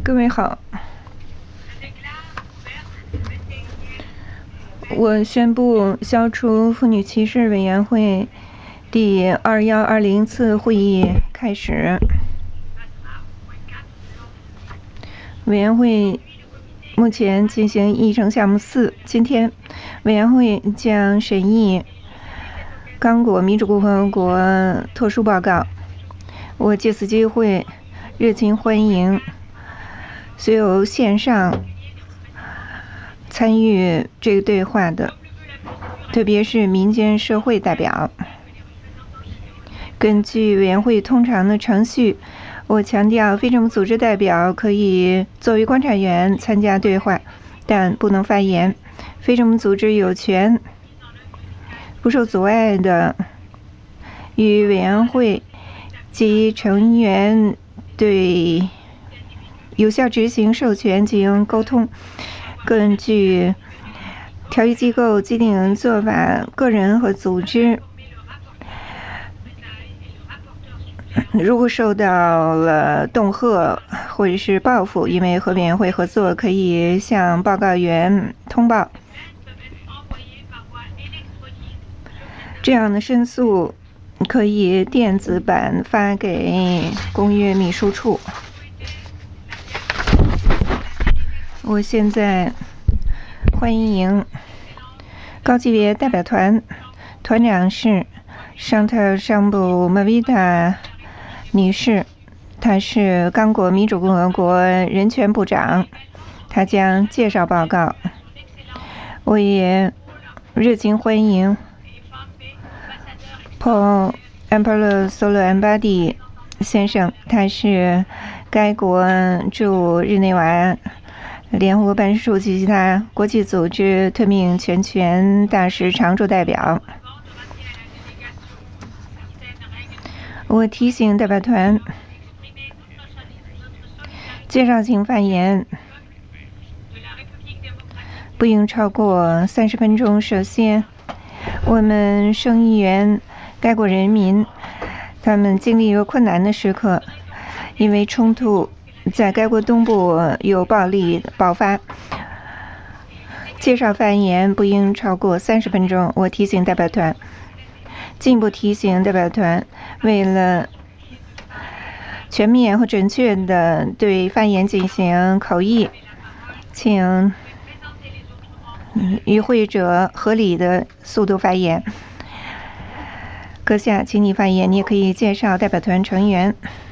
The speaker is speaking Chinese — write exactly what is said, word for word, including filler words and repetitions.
各位好，我宣布消除妇女歧视委员会第二幺二零次会议开始。委员会目前进行议程项目四，今天委员会将审议刚果民主共和国特殊报告。我借此机会热情欢迎所有线上参与这个对话的，特别是民间社会代表。根据委员会通常的程序，我强调非政府组织代表可以作为观察员参加对话，但不能发言。非政府组织有权不受阻碍的与委员会及成员对有效执行授权进行沟通。根据条约机构既定做法，个人和组织如果受到了恫吓或者是报复，因为和委员会合作，可以向报告员通报。这样的申诉可以电子版发给公约秘书处。我现在欢迎高级别代表团，团长是尚特尔尚布马维达女士，她是刚果民主共和国人权部长，她将介绍报告。我也热情欢迎 Paul Emperor Solo Embadi 先生，他是该国驻日内瓦联合国办事处及其他国际组织特命全权大使常驻代表。我提醒代表团，介绍性发言不应超过三十分钟。首先，我们声援该国人民，他们经历了困难的时刻，因为冲突在该国东部有暴力爆发。介绍发言不应超过三十分钟。我提醒代表团，进一步提醒代表团，为了全面和准确地对发言进行口译，请与会者合理的速度发言。阁下，请你发言。你也可以介绍代表团成员。